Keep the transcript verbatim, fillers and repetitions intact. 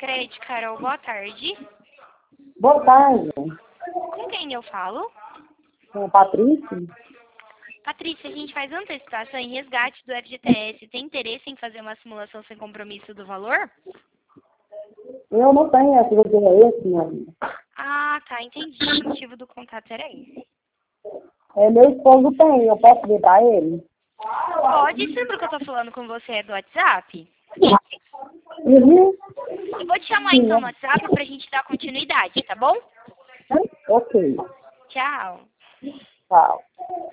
Sicredi, Carol, boa tarde. Boa tarde. Com quem eu falo? Com a Patrícia? Patrícia, a gente faz antecipação em resgate do F G T S. Tem interesse em fazer uma simulação sem compromisso do valor? Eu não tenho essa F G T S, minha vida. Ah, tá, entendi. O motivo do contato era esse. É, meu esposo tem, eu posso ver pra ele? Pode, você lembra que eu tô falando com você do WhatsApp? Uhum. Eu vou te chamar Sim, então no né? WhatsApp pra gente dar continuidade, tá bom? Ok. Tchau. Tchau.